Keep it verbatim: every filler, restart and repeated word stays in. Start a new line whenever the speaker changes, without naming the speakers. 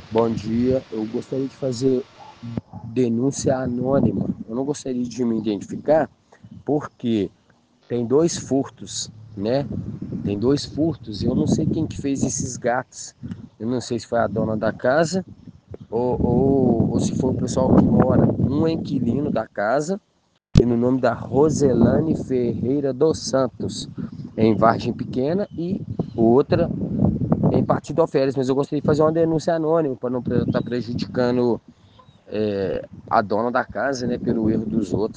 Bom dia, eu gostaria de fazer denúncia anônima. Eu não gostaria de me identificar porque tem dois furtos, né? Tem dois furtos e eu não sei quem que fez esses gatos. Eu não sei se foi a dona da casa ou, ou, ou se foi o pessoal que mora. Um é inquilino da casa e no nome da Roselane Ferreira dos Santos, em Vargem Pequena, e outra em Partido Alferes. Mas eu gostaria de fazer uma denúncia anônima para não estar prejudicando é, a dona da casa, né, pelo erro dos outros.